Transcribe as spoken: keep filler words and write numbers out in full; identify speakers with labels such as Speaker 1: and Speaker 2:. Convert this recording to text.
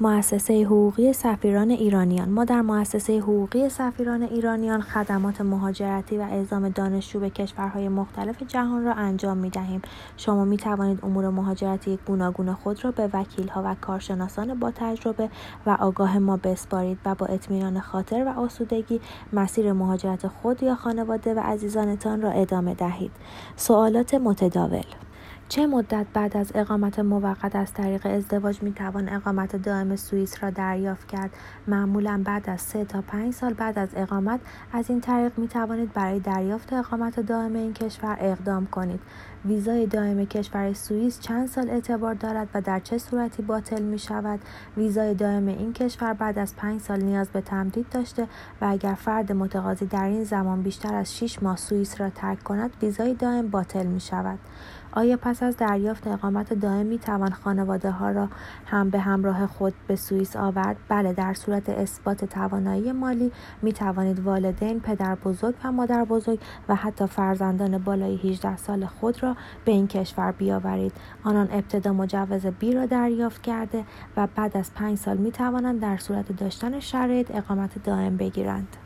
Speaker 1: مؤسسه حقوقی سفیران ایرانیان. ما در مؤسسه حقوقی سفیران ایرانیان خدمات مهاجرتی و اعزام دانشجو به کشورهای مختلف جهان را انجام می‌دهیم. شما می‌توانید امور مهاجرتی گوناگون خود را به وکیل‌ها و کارشناسان با تجربه و آگاه ما بسپارید و با اطمینان خاطر و آسودگی مسیر مهاجرت خود یا خانواده و عزیزانتان را ادامه دهید. سوالات متداول: چه مدت بعد از اقامت موقت از طریق ازدواج میتوان اقامت دائم سوئیس را دریافت کرد؟ معمولا بعد از سه تا پنج سال بعد از اقامت از این طریق میتوانید برای دریافت اقامت دائم این کشور اقدام کنید. ویزای دائم کشور سوئیس چند سال اعتبار دارد و در چه صورتی باطل می شود؟ ویزای دائم این کشور بعد از پنج سال نیاز به تمدید داشته و اگر فرد متقاضی در این زمان بیشتر از شش ماه سوئیس را ترک کند، ویزای دائم باطل می شود. آیا پس از دریافت اقامت دائم می توان خانواده ها را هم به همراه خود به سوئیس آورد؟ بله، در صورت اثبات توانایی مالی می توانید والدین، پدر بزرگ و مادر بزرگ و حتی فرزندان بالای هجده سال خود را به این کشور بیاورید. آنان ابتدا مجوز بی را دریافت کرده و بعد از پنج سال می توانند در صورت داشتن شرایط اقامت دائم بگیرند.